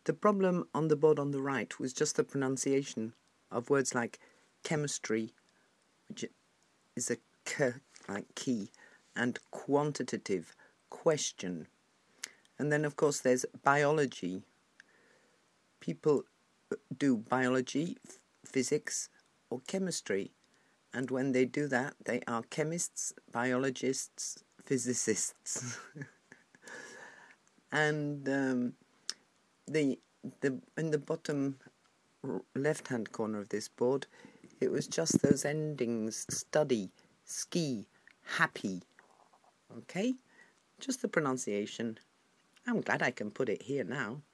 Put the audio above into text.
The problem on the board on the right was just the pronunciation of words like chemistry, which is a k like key, and quantitative, question. And then, of course, there's biology. People do biology, physics, or chemistry. And when they do that, they are chemists, biologists, physicists. And in the bottom left-hand corner of this board, it was just those endings: study, ski, happy. Okay? Just the pronunciation. I'm glad I can put it here now.